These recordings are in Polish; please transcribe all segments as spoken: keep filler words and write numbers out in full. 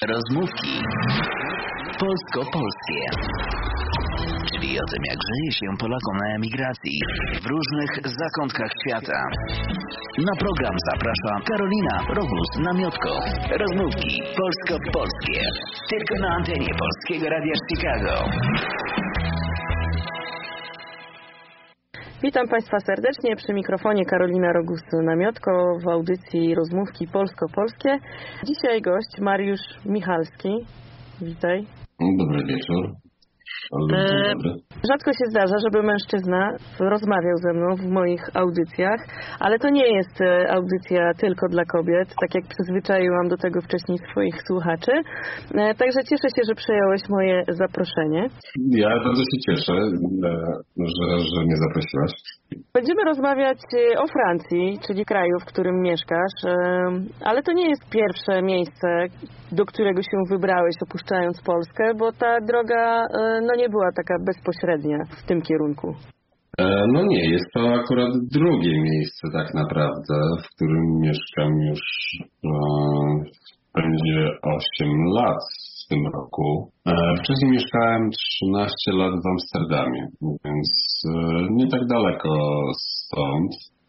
Rozmówki polsko-polskie, czyli o tym, jak żyje się Polakom na emigracji w różnych zakątkach świata. Na program zaprasza Karolina Rogus-Namiotko. Rozmówki polsko-polskie, tylko na antenie Polskiego Radia Chicago. Witam Państwa serdecznie przy mikrofonie Karolina Rogus-Namiotko w audycji Rozmówki polsko-polskie. Dzisiaj gość Mariusz Michalski. Witaj. Dobry wieczór. E, rzadko się zdarza, żeby mężczyzna rozmawiał ze mną w moich audycjach, ale to nie jest audycja tylko dla kobiet, tak jak przyzwyczaiłam do tego wcześniej swoich słuchaczy. E, także cieszę się, że przyjąłeś moje zaproszenie. Ja bardzo się cieszę, że, że mnie zaprosiłaś. Będziemy rozmawiać o Francji, czyli kraju, w którym mieszkasz, ale to nie jest pierwsze miejsce, do którego się wybrałeś, opuszczając Polskę, bo ta droga no, nie była taka bezpośrednia w tym kierunku. No nie, jest to akurat drugie miejsce tak naprawdę, w którym mieszkam już będzie osiem lat w tym roku. Wcześniej mieszkałem trzynaście lat w Amsterdamie, więc nie tak daleko stąd,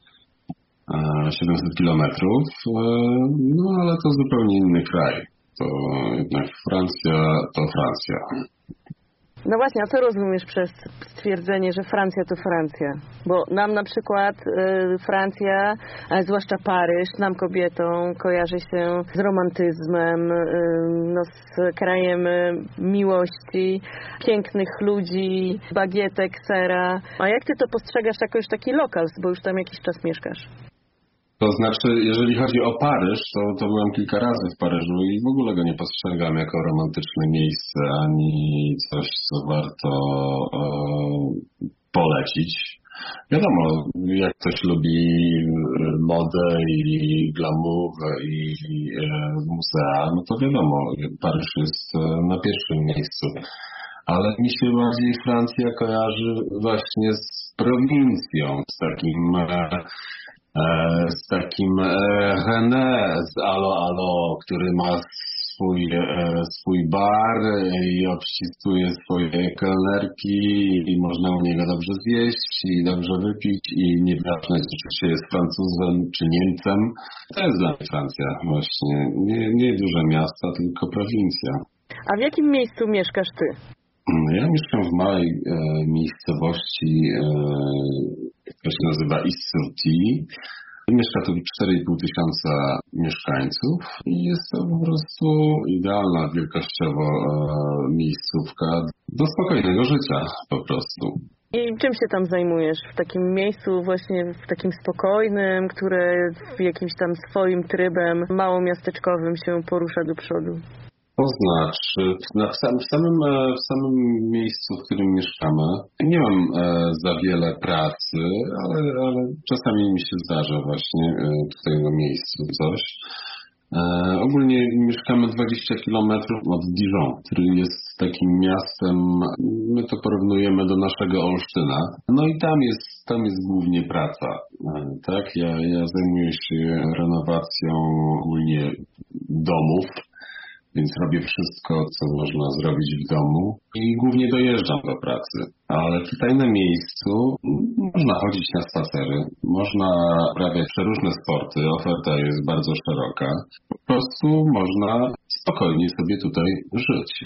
siedemset kilometrów, no ale to zupełnie inny kraj. To jednak Francja to Francja. No właśnie, a co rozumiesz przez stwierdzenie, że Francja to Francja? Bo nam na przykład y, Francja, a zwłaszcza Paryż, nam kobietom kojarzy się z romantyzmem, y, no, z krajem miłości, pięknych ludzi, bagietek, sera. A jak ty to postrzegasz jako już taki lokal, bo już tam jakiś czas mieszkasz? To znaczy, jeżeli chodzi o Paryż, to, to byłem kilka razy w Paryżu i w ogóle go nie postrzegam jako romantyczne miejsce, ani coś, co warto e, polecić. Wiadomo, jak ktoś lubi modę i glamour i e, muzea, no to wiadomo, Paryż jest na pierwszym miejscu. Ale mi się bardziej Francja kojarzy właśnie z prowincją, z takim... E, z takim René z Alo Alo, który ma swój, swój bar i obścisuje swoje kelnerki i można u niego dobrze zjeść i dobrze wypić i nieważne, czy się jest Francuzem czy Niemcem. To jest dla mnie Francja właśnie. Nie, nie duże miasta, tylko prowincja. A w jakim miejscu mieszkasz ty? Ja mieszkam w małej e, miejscowości, e, która się nazywa Is-sur-Tille. Mieszka tu cztery i pół tysiąca mieszkańców i jest to po prostu idealna wielkościowo e, miejscówka do spokojnego życia po prostu. I czym się tam zajmujesz? W takim miejscu właśnie, w takim spokojnym, które w jakimś tam swoim trybem małomiasteczkowym się porusza do przodu? To znaczy, w samym, w, samym, w samym miejscu, w którym mieszkamy, nie mam e, za wiele pracy, ale, ale czasami mi się zdarza właśnie e, tutaj na miejscu coś. E, ogólnie mieszkamy dwadzieścia kilometrów od Dijon, który jest takim miastem, my to porównujemy do naszego Olsztyna. No i tam jest, tam jest głównie praca, e, tak? Ja, ja zajmuję się renowacją ogólnie domów. Więc robię wszystko, co można zrobić w domu i głównie dojeżdżam do pracy. Ale tutaj na miejscu można chodzić na spacery, można uprawiać przeróżne sporty, oferta jest bardzo szeroka. Po prostu można spokojnie sobie tutaj żyć.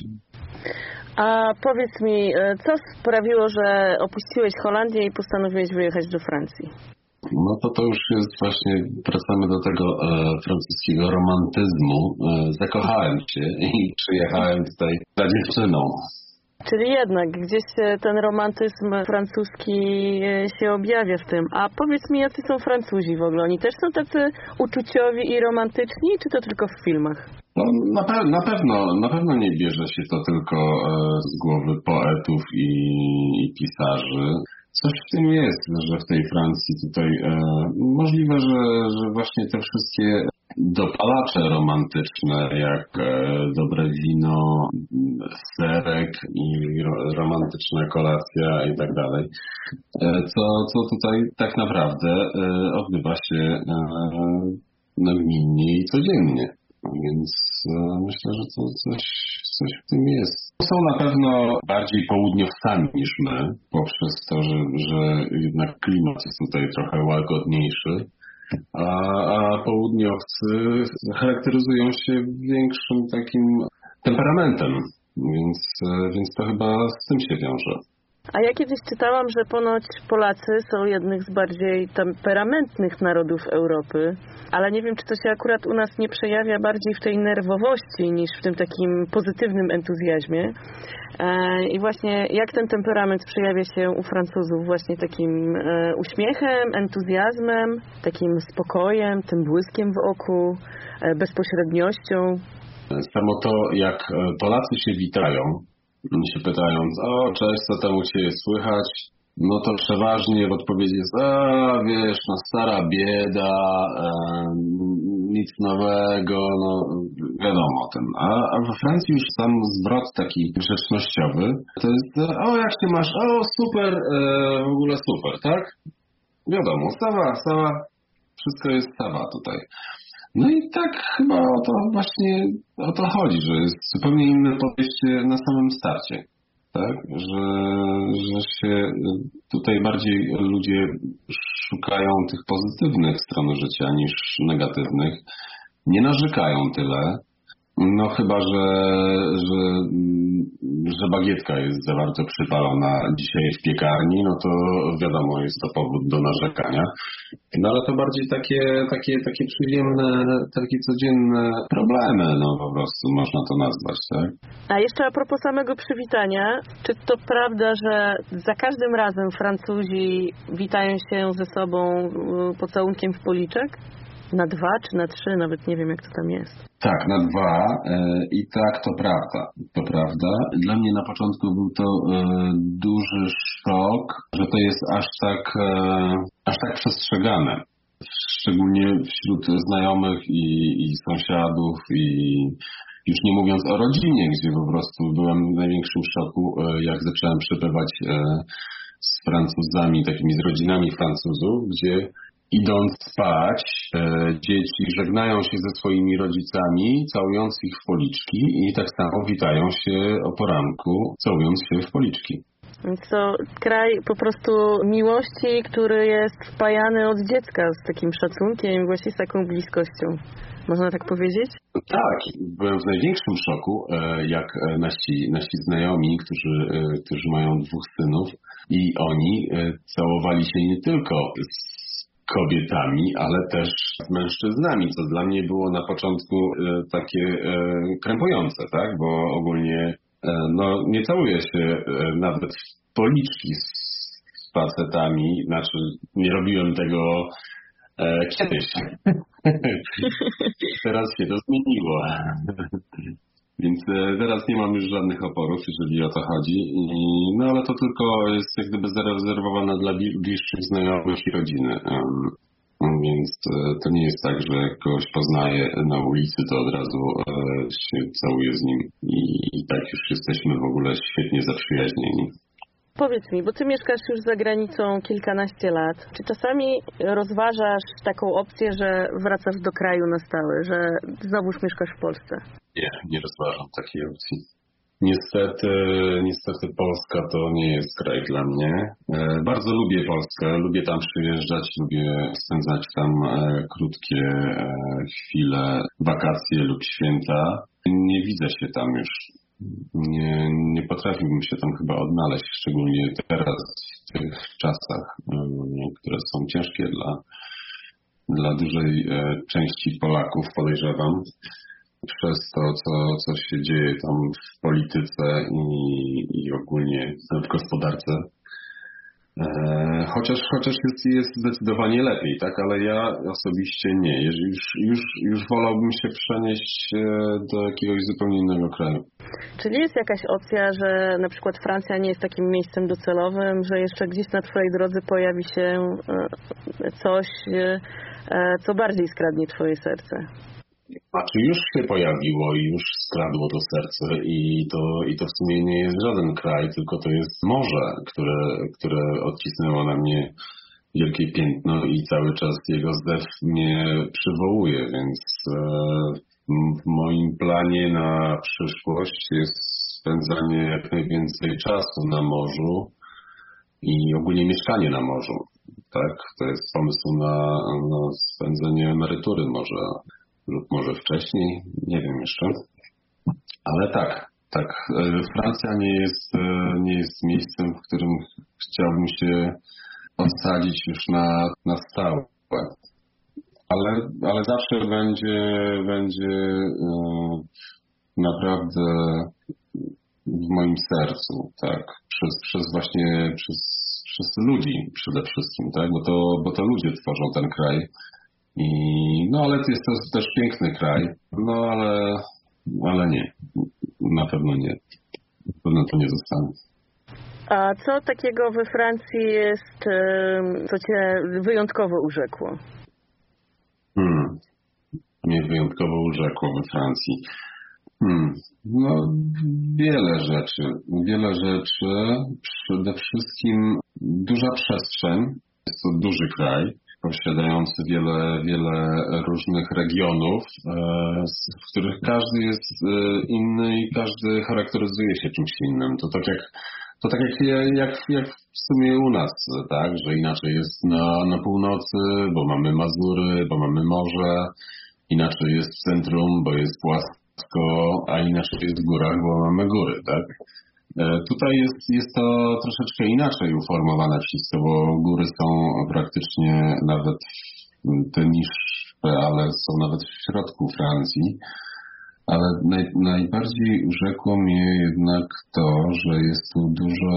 A powiedz mi, co sprawiło, że opuściłeś Holandię i postanowiłeś wyjechać do Francji? No to to już jest właśnie, wracamy do tego e, francuskiego romantyzmu. E, zakochałem się i przyjechałem tutaj za dziewczyną. Czyli jednak gdzieś ten romantyzm francuski się objawia w tym. A powiedz mi, jacy są Francuzi w ogóle? Oni też są tacy uczuciowi i romantyczni, czy to tylko w filmach? No, na, pe- na pewno na pewno nie bierze się to tylko e, z głowy poetów i, i pisarzy. Coś w tym jest, że w tej Francji tutaj e, możliwe, że, że właśnie te wszystkie dopalacze romantyczne, jak e, dobre wino, serek i ro, romantyczna kolacja i tak dalej, e, co, co tutaj tak naprawdę e, odbywa się e, nagminnie i codziennie. Więc myślę, że to coś, coś w tym jest. Są na pewno bardziej południowcami niż my, poprzez to, że, że jednak klimat jest tutaj trochę łagodniejszy, a, a południowcy charakteryzują się większym takim temperamentem, więc, więc to chyba z tym się wiąże. A ja kiedyś czytałam, że ponoć Polacy są jednym z bardziej temperamentnych narodów Europy, ale nie wiem, czy to się akurat u nas nie przejawia bardziej w tej nerwowości niż w tym takim pozytywnym entuzjazmie. I właśnie jak ten temperament przejawia się u Francuzów właśnie takim uśmiechem, entuzjazmem, takim spokojem, tym błyskiem w oku, bezpośredniością. Samo to, jak Polacy się witają, się pytając, o cześć, co tam u Ciebie słychać? No to przeważnie w odpowiedzi jest, a wiesz, no stara bieda, e, nic nowego, no wiadomo o tym. A, a we Francji już sam zwrot taki grzecznościowy, to jest, o jak się masz, o super, e, w ogóle super, tak? Wiadomo, sawa, sawa, wszystko jest sawa tutaj. No i tak chyba o to właśnie o to chodzi, że jest zupełnie inne podejście na samym starcie, tak? Że, że się tutaj bardziej ludzie szukają tych pozytywnych stron życia niż negatywnych, nie narzekają tyle. No chyba, że, że, że bagietka jest za bardzo przypalona dzisiaj w piekarni, no to wiadomo, jest to powód do narzekania. No ale to bardziej takie, takie, takie przyziemne, takie codzienne problemy, no po prostu można to nazwać, tak? A jeszcze a propos samego przywitania, czy to prawda, że za każdym razem Francuzi witają się ze sobą pocałunkiem w policzek? Na dwa czy na trzy, nawet nie wiem jak to tam jest. Tak, na dwa e, i tak to prawda, to prawda. Dla mnie na początku był to e, duży szok, że to jest aż tak, e, aż tak przestrzegane. Szczególnie wśród znajomych i, i sąsiadów i już nie mówiąc o rodzinie, gdzie po prostu byłem w największym szoku, e, jak zacząłem przebywać e, z Francuzami, takimi z rodzinami Francuzów, gdzie idąc spać, e, dzieci żegnają się ze swoimi rodzicami, całując ich w policzki i tak samo witają się o poranku, całując się w policzki. Więc to kraj po prostu miłości, który jest wpajany od dziecka z takim szacunkiem i właśnie z taką bliskością. Można tak powiedzieć? Tak, byłem w największym szoku, jak nasi, nasi znajomi, którzy, którzy mają dwóch synów i oni całowali się nie tylko z kobietami, ale też z mężczyznami, co dla mnie było na początku e, takie e, krępujące, tak? Bo ogólnie e, no, nie całuję się e, nawet w policzki z, z facetami, znaczy nie robiłem tego e, kiedyś. Teraz się to zmieniło. Więc teraz nie mam już żadnych oporów, jeżeli o to chodzi. I, no ale to tylko jest jak gdyby zarezerwowane dla bliższych znajomych i rodziny. Um, więc to nie jest tak, że jak kogoś poznaję na ulicy, to od razu e, się całuję z nim. I, I tak już jesteśmy w ogóle świetnie zaprzyjaźnieni. Powiedz mi, bo ty mieszkasz już za granicą kilkanaście lat. Czy czasami rozważasz taką opcję, że wracasz do kraju na stałe, że znowuż mieszkasz w Polsce? Nie, nie rozważam takiej opcji. Niestety, niestety Polska to nie jest kraj dla mnie. E, bardzo lubię Polskę, lubię tam przyjeżdżać, lubię spędzać tam e, krótkie e, chwile, wakacje lub święta. Nie widzę się tam już. Nie, nie potrafiłbym się tam chyba odnaleźć, szczególnie teraz w tych czasach, które są ciężkie dla, dla dużej części Polaków, podejrzewam, przez to, co, co się dzieje tam w polityce i, i ogólnie w gospodarce. Chociaż, chociaż jest, jest zdecydowanie lepiej, tak? Ale ja osobiście nie. Już, już, już wolałbym się przenieść do jakiegoś zupełnie innego kraju. Czyli jest jakaś opcja, że na przykład Francja nie jest takim miejscem docelowym, że jeszcze gdzieś na twojej drodze pojawi się coś, co bardziej skradnie twoje serce? Znaczy już się pojawiło i już skradło to serce i to, i to w sumie nie jest żaden kraj, tylko to jest morze, które, które odcisnęło na mnie wielkie piętno i cały czas jego zdew mnie przywołuje, więc w moim planie na przyszłość jest spędzanie jak najwięcej czasu na morzu i ogólnie mieszkanie na morzu. Tak, to jest pomysł na, na spędzenie emerytury może lub może wcześniej, nie wiem jeszcze. Ale tak, tak, Francja nie jest, nie jest miejscem, w którym chciałbym się odsadzić już na, na stałe. Ale, ale zawsze będzie, będzie naprawdę w moim sercu, tak, przez, przez właśnie, przez, przez ludzi przede wszystkim, tak, bo to, bo to ludzie tworzą ten kraj. I, no ale to jest to też piękny kraj, no ale, ale nie, na pewno nie, na pewno to nie zostanę. A co takiego we Francji jest, co cię wyjątkowo urzekło? Hmm. Mnie wyjątkowo urzekło we Francji. Hmm. No, wiele rzeczy. Wiele rzeczy. Przede wszystkim duża przestrzeń. Jest to duży kraj, posiadający wiele, wiele różnych regionów, w których każdy jest inny i każdy charakteryzuje się czymś innym. To tak jak To tak jak, jak, jak w sumie u nas, tak, że inaczej jest na, na północy, bo mamy Mazury, bo mamy morze, inaczej jest w centrum, bo jest płasko, a inaczej jest w górach, bo mamy góry, tak. E, tutaj jest, jest to troszeczkę inaczej uformowane wszystko, bo góry są praktycznie nawet te niższe, ale są nawet w środku Francji. Ale naj, najbardziej urzekło mnie jednak to, że jest tu dużo,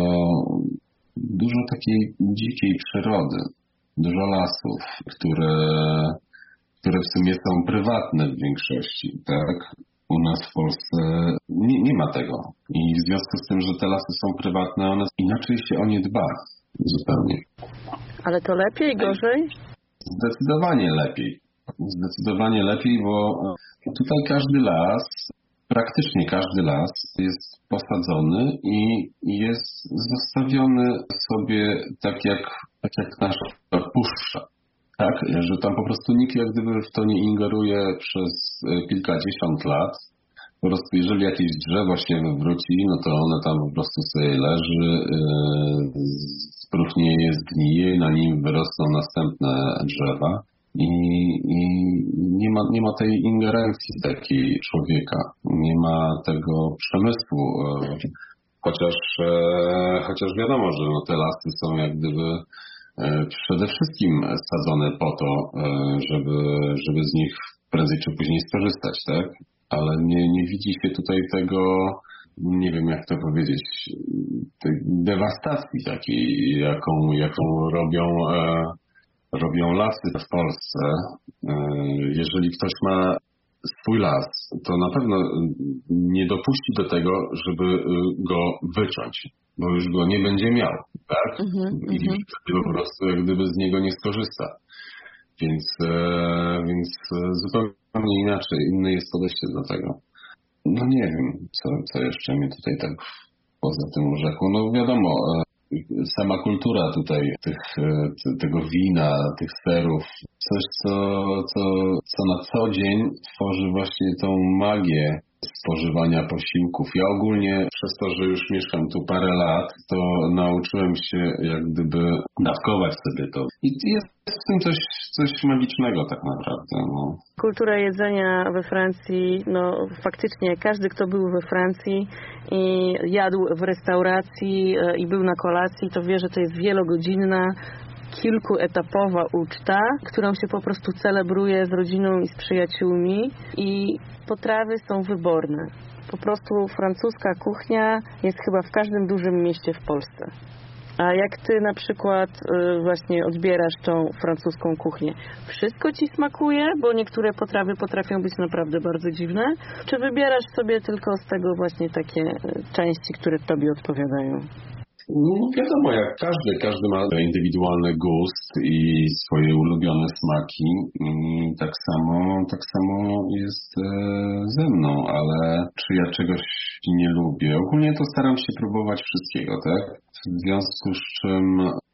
dużo takiej dzikiej przyrody, dużo lasów, które, które w sumie są prywatne w większości, tak? U nas w Polsce nie, nie ma tego. I w związku z tym, że te lasy są prywatne, one inaczej się o nie dba zupełnie. Ale to lepiej, gorzej? Zdecydowanie lepiej. Zdecydowanie lepiej, bo tutaj każdy las, praktycznie każdy las jest posadzony i jest zostawiony sobie tak jak, tak jak nasza puszcza. Tak, że tam po prostu nikt jak gdyby w to nie ingeruje przez kilkadziesiąt lat. Po prostu jeżeli jakieś drzewo się wywróci, no to ono tam po prostu sobie leży, yy, spróchnieje, zgnije, na nim wyrosną następne drzewa. I, i nie ma, nie ma tej ingerencji takiej człowieka, nie ma tego przemysłu, chociaż, chociaż wiadomo, że no te lasy są jak gdyby przede wszystkim sadzone po to, żeby, żeby z nich prędzej czy później skorzystać, tak? Ale nie, nie widzi się tutaj tego, nie wiem jak to powiedzieć, tej dewastacji takiej, jaką, jaką robią robią lasy w Polsce. Jeżeli ktoś ma swój las, to na pewno nie dopuści do tego, żeby go wyciąć, bo już go nie będzie miał, tak? Mm-hmm, I wtedy po prostu jak gdyby z niego nie skorzysta. Więc, więc zupełnie inaczej, inne jest podejście do tego. No nie wiem, co, co jeszcze mnie tutaj tak poza tym urzekło. No wiadomo, sama kultura tutaj tych, tego wina, tych serów, coś co, co, co na co dzień tworzy właśnie tą magię spożywania posiłków. Ja ogólnie przez to, że już mieszkam tu parę lat, to nauczyłem się jak gdyby dawkować sobie to. I jest w tym coś, coś magicznego tak naprawdę. No. Kultura jedzenia we Francji, no faktycznie każdy, kto był we Francji i jadł w restauracji i był na kolacji, to wie, że to jest wielogodzinna, kilkuetapowa uczta, którą się po prostu celebruje z rodziną i z przyjaciółmi i potrawy są wyborne. Po prostu francuska kuchnia jest chyba w każdym dużym mieście w Polsce. A jak ty na przykład y, właśnie odbierasz tą francuską kuchnię, wszystko ci smakuje? Bo niektóre potrawy potrafią być naprawdę bardzo dziwne. Czy wybierasz sobie tylko z tego właśnie takie y, części, które tobie odpowiadają? No wiadomo, jak każdy, każdy ma indywidualny gust i swoje ulubione smaki. I tak samo, tak samo jest ze mną, ale czy ja czegoś nie lubię? Ogólnie to staram się próbować wszystkiego, tak? W związku z czym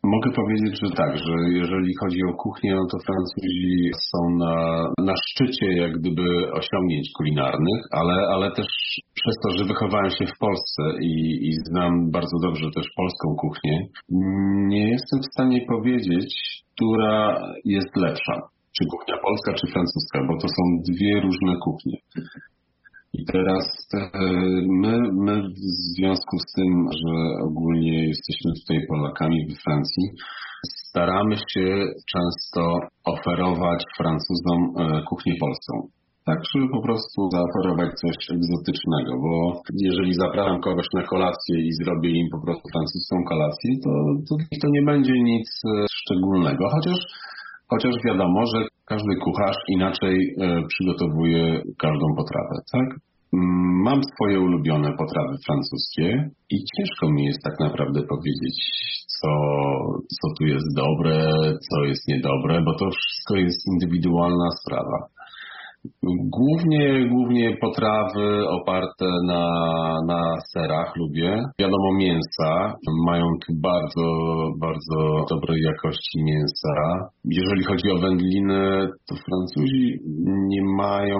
Mogę powiedzieć, że tak, że jeżeli chodzi o kuchnię, no to Francuzi są na, na szczycie jak gdyby osiągnięć kulinarnych, ale, ale też przez to, że wychowałem się w Polsce i, i znam bardzo dobrze też polską kuchnię, nie jestem w stanie powiedzieć, która jest lepsza. Czy kuchnia polska, czy francuska, bo to są dwie różne kuchnie. I teraz my, my w związku z tym, że ogólnie jesteśmy tutaj Polakami we Francji, staramy się często oferować Francuzom kuchnię polską. Tak, żeby po prostu zaoferować coś egzotycznego, bo jeżeli zapraszam kogoś na kolację i zrobię im po prostu francuską kolację, to, to, to nie będzie nic szczególnego, chociaż Chociaż wiadomo, że każdy kucharz inaczej e, przygotowuje każdą potrawę, tak? Mam swoje ulubione potrawy francuskie i ciężko mi jest tak naprawdę powiedzieć, co, co tu jest dobre, co jest niedobre, bo to wszystko jest indywidualna sprawa. Głównie, głównie potrawy oparte na, na serach lubię. Wiadomo, mięsa. Mają tu bardzo, bardzo dobrej jakości mięsa. Jeżeli chodzi o wędliny, to Francuzi nie mają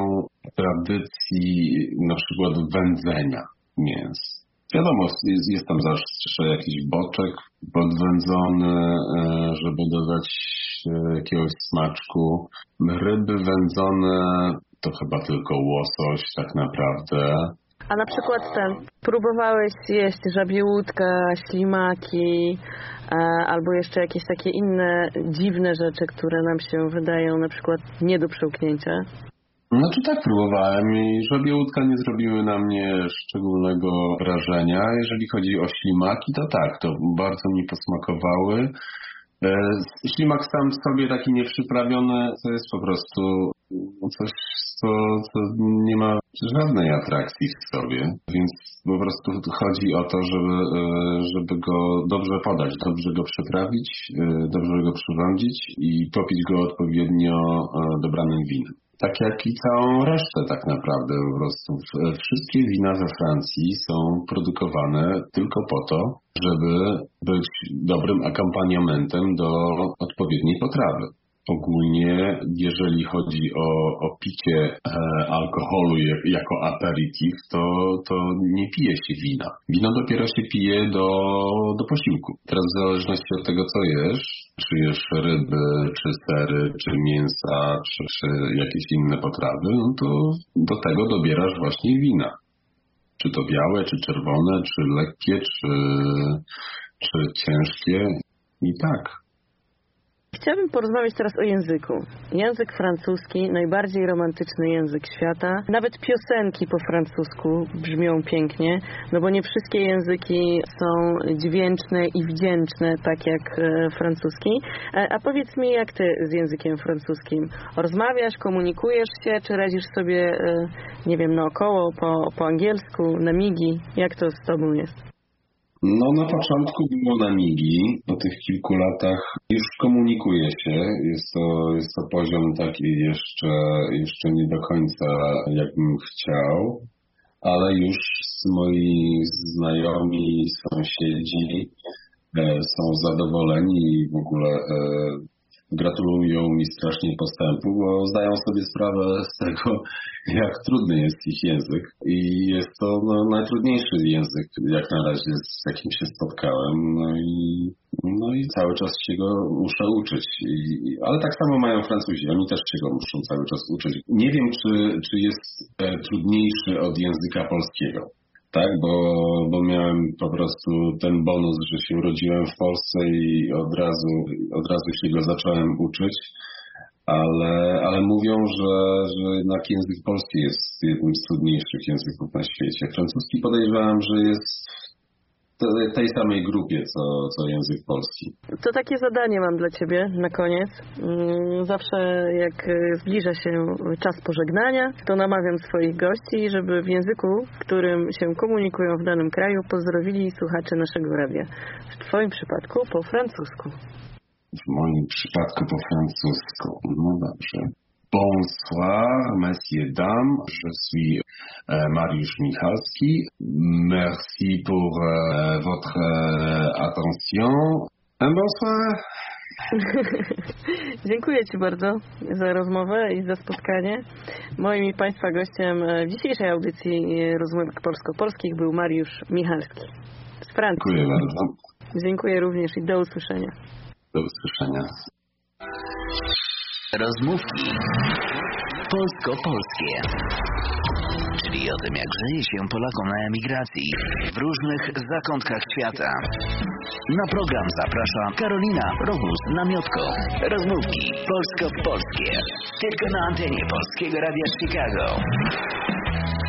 tradycji na przykład wędzenia mięs. Wiadomo, jest, jest tam zawsze jakiś boczek podwędzony, żeby dodać jakiegoś smaczku. Ryby wędzone to chyba tylko łosoś tak naprawdę. A na przykład ten, próbowałeś jeść żabie łódka, ślimaki albo jeszcze jakieś takie inne dziwne rzeczy, które nam się wydają na przykład nie do przełknięcia? Znaczy tak, próbowałem i żabie łódka nie zrobiły na mnie szczególnego wrażenia. Jeżeli chodzi o ślimaki, to tak, to bardzo mi posmakowały. Ślimak sam w sobie taki nieprzyprawiony, to jest po prostu coś, co, co nie ma żadnej atrakcji w sobie, więc po prostu chodzi o to, żeby, żeby go dobrze podać, dobrze go przyprawić, dobrze go przyrządzić i popić go odpowiednio dobranym winem. Tak jak i całą resztę tak naprawdę po prostu. Wszystkie wina we Francji są produkowane tylko po to, żeby być dobrym akompaniamentem do odpowiedniej potrawy. Ogólnie, jeżeli chodzi o, o picie e, alkoholu jako aperitif, to, to nie pije się wina. Wino dopiero się pije do, do posiłku. Teraz w zależności od tego, co jesz, czy jesz ryby, czy sery, czy mięsa, czy, czy jakieś inne potrawy, no to do tego dobierasz właśnie wina. Czy to białe, czy czerwone, czy lekkie, czy, czy ciężkie. I tak. Chciałabym porozmawiać teraz o języku. Język francuski, najbardziej romantyczny język świata. Nawet piosenki po francusku brzmią pięknie, no bo nie wszystkie języki są dźwięczne i wdzięczne, tak jak e, francuski. A, a powiedz mi, jak ty z językiem francuskim? Rozmawiasz, komunikujesz się, czy radzisz sobie, e, nie wiem, naokoło, po, po angielsku, na migi? Jak to z tobą jest? No na początku było na migi, po tych kilku latach już komunikuję się, jest to, jest to poziom taki jeszcze, jeszcze nie do końca jakbym chciał, ale już moi znajomi, sąsiedzi e, są zadowoleni i w ogóle e, gratulują mi strasznie postępu, bo zdają sobie sprawę z tego, jak trudny jest ich język. I jest to no, najtrudniejszy język, jak na razie, z jakim się spotkałem. No i, no i cały czas się go muszę uczyć. I, ale tak samo mają Francuzi, oni też się go muszą cały czas uczyć. Nie wiem, czy, czy jest e, trudniejszy od języka polskiego. Tak, bo, bo miałem po prostu ten bonus, że się urodziłem w Polsce i od razu, od razu się go zacząłem uczyć, ale, ale mówią, że, że jednak język polski jest jednym z trudniejszych języków na świecie. Francuski podejrzewam, że jest w tej samej grupie, co, co język polski. To takie zadanie mam dla ciebie na koniec. Zawsze jak zbliża się czas pożegnania, to namawiam swoich gości, żeby w języku, w którym się komunikują w danym kraju, pozdrowili słuchaczy naszego radia. W twoim przypadku po francusku. W moim przypadku po francusku. No dobrze. Bonsoir, messieurs, dames. Je suis euh, Mariusz Michalski. Merci pour euh, votre euh, attention. Bonsoir. Dziękuję Ci bardzo za rozmowę i za spotkanie. Moim i Państwa gościem w dzisiejszej audycji Rozmówek Polsko-Polskich był Mariusz Michalski z Francji. Dziękuję bardzo. Dziękuję również i do usłyszenia. Do usłyszenia. Rozmówki polsko-polskie, czyli o tym, jak żyje się Polakom na emigracji w różnych zakątkach świata. Na program zaprasza Karolina Rogus-Namiotko. Rozmówki polsko-polskie, tylko na antenie Polskiego Radia Chicago.